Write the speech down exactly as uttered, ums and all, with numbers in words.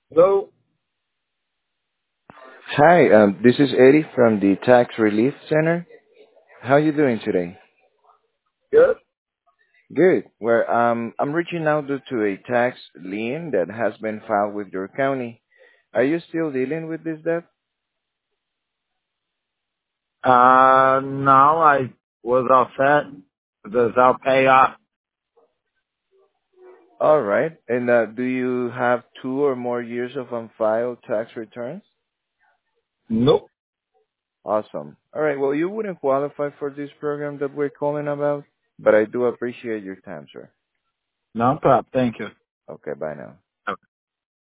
Hello. Hi, um, this is Eddie from the Tax Relief Center. How are you doing today? Good. Good. Well, um, I'm reaching out due to a tax lien that has been filed with your county. Are you still dealing with this debt? Uh, no, I was all set because I'll pay off. All right. And uh, do you have two or more years of unfiled tax returns? Nope. Awesome. All right. Well, you wouldn't qualify for this program that we're calling about, but I do appreciate your time, sir. No problem. Thank you. Okay. Bye now.